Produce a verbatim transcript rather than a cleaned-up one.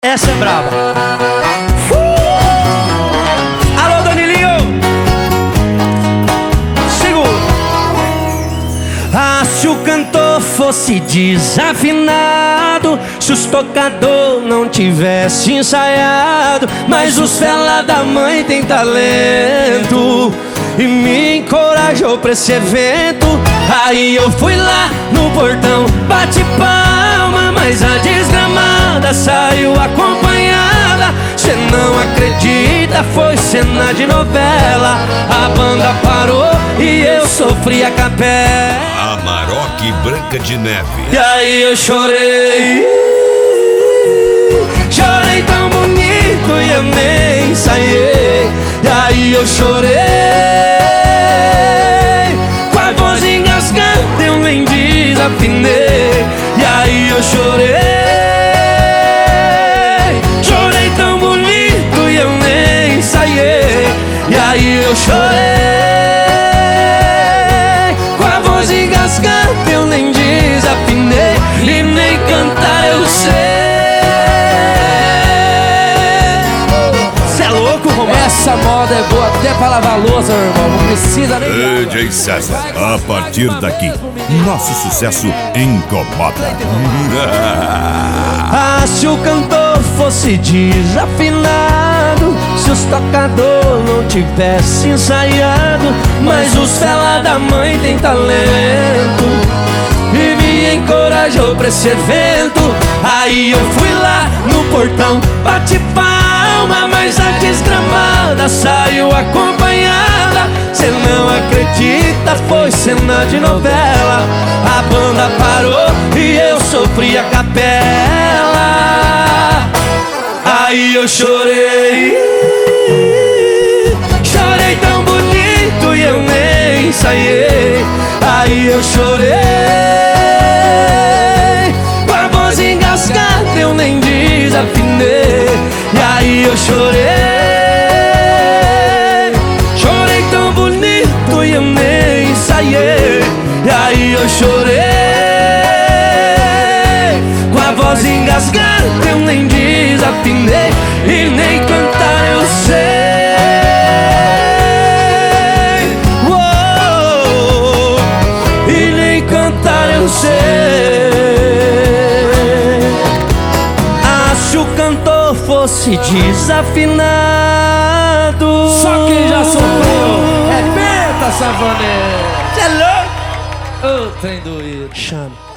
Essa é braba. uh! Alô, Danilinho. Segura. Ah, se o cantor fosse desafinado, se os tocador não tivesse ensaiado, mas os fela da mãe tem talento e me encorajou pra esse evento. Aí eu fui lá no portão, bate palma, mas a desgramada saiu acompanhada. Cê não acredita, foi cena de novela. A banda parou e eu sofri a capela. Amarok Branca de Neve. E aí eu chorei, chorei tão bonito e eu nem ensaiei. E aí eu chorei, com a voz engasgada eu nem desafinei. E aí eu chorei, chorei tão bonito e eu nem ensaiei. E aí eu chorei, com a voz engasgada eu nem desafinei. E nem cantar eu sei. Cê é louco, Romano? Essa moda é boa até pra lavar louça, meu irmão. Não precisa nem... D J César, a partir daqui, nosso sucesso incomoda. Ah, se o cantor fosse desafinado, se os tocador não tivesse ensaiado, mas os fela da mãe tem talento e me encorajou pra esse evento. Aí eu fui lá no portão, bate palma, mas a desgramada saiu acompanhada. Cê não acredita, foi cena de novela. A banda parou e eu sofri a capela. Aí eu chorei, chorei tão bonito e eu nem ensaiei. Aí eu chorei, com a voz engasgada eu nem desafinei. E aí eu chorei, chorei tão bonito e eu nem ensaiei. E aí eu chorei, com a voz engasgada eu nem desafinei. E nem cantar eu sei. Uou, e nem cantar eu sei. Ah, se o cantor fosse desafinado, Só quem já sofreu é Benta Savané. Cê é louco? Ô, trem doído. Chama.